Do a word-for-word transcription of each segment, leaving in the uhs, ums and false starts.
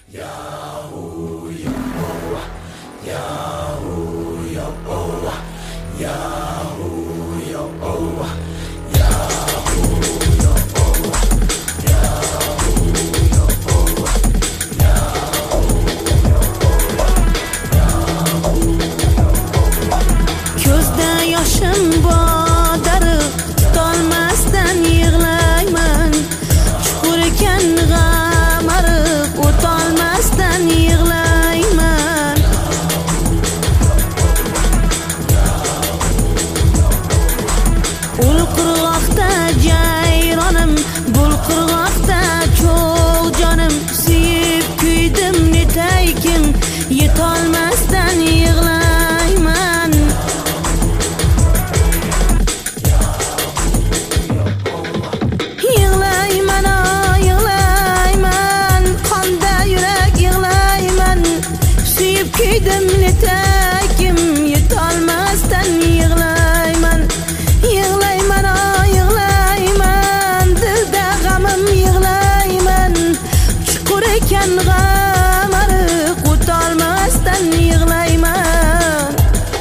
Yahoo, Yahoo, Yahoo, Yahoo, Yahoo, Yahoo, Ko'zda yoshim bodarib tutolmasdan yig'layman. Chuqur ekan g'amariq o'tolmasdan yig'layman. Ul qirg'oqda jayronim, bul qirg'oqda cho'g' jonim, suyib kuydim netaykim, yetolmasdan yig'layman. Yig'layman, yig'layman, qonda yurak yig'layman, suyib kuydim netaykim, yetolmasdan yig'layman. Yig'layman, yig'layman, dilda g'amim yig'layman, chuqur ekan g'amariq o'tolmasdan yig'layman.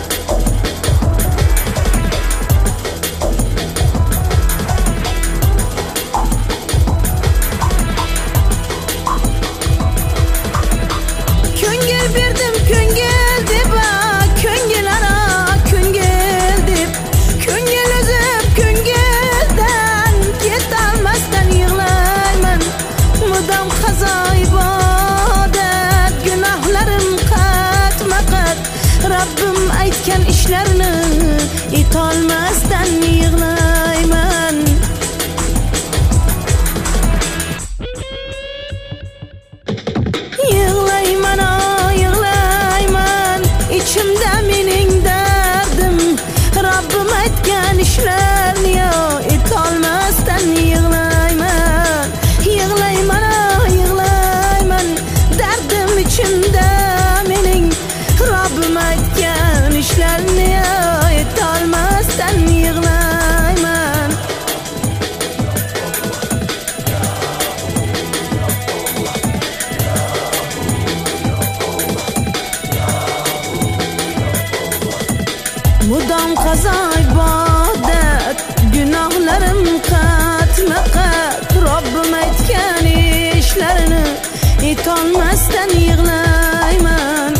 Ko'ngil berdim, ko'ngil deb, ko'ngil aro, ko'ngil deb, ko'ngil uzib ko'ngildan ketolmasdan yig'layman. Mudom qazo ibodat, gunohlarim qatma-qat, Rabbim aytgan ishlarni etolmasdan yig'layman. Yig'layman, yig'layman, ichimda mening dardim, Rabbim aytgan ishlarni etolmasdan yig'layman. Yig'layman, yig'layman, dardim ichimda mening, Rabbim aytgan ishlarni etolmasdan yig'layman. Mudom qazo ibodat, gunohlarim qatma-qat, Robbim aytgan ishlarini etolmasdan yig'layman.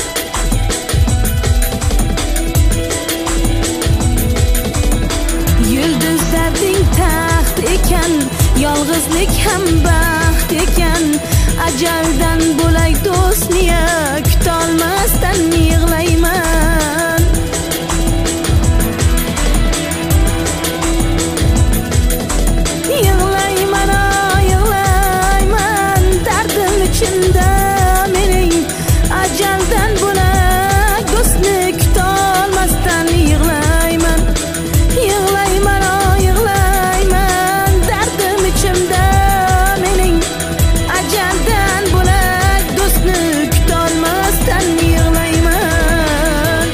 Yulduzlarding taxt ekan, yolg'izlik ham baxt ekan, ajaldan bo'lay do'stniya kutolmasdan yig'layman. Yig'layman, yig'layman, dardim ichimda mening, ajaldan bo'lak do'stni kutolmasdan yig'layman. Yig'layman, yig'layman, dardim ichimda mening, ajaldan bo'lak do'stni kutolmasdan yig'layman.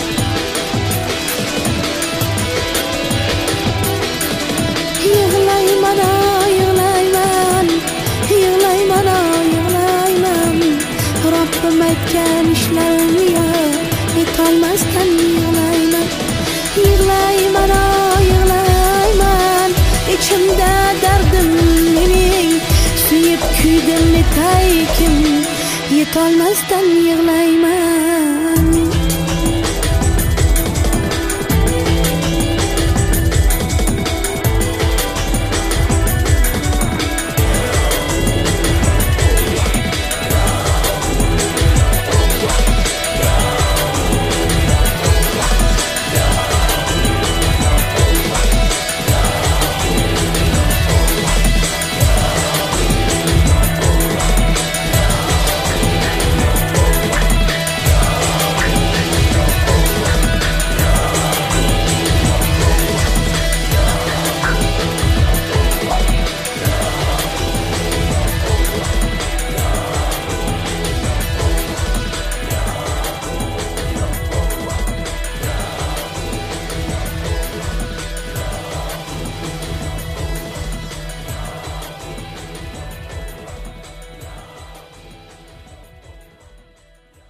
Yig'layman, yig'layman, yig'layman, yig'layman, Robbim aytgan ishlarni etolmasdan yig'layman. Yig'layman, yig'layman, ichimda dardim mening, suyib kuydim netaykim, yetolmasdan yig'layman.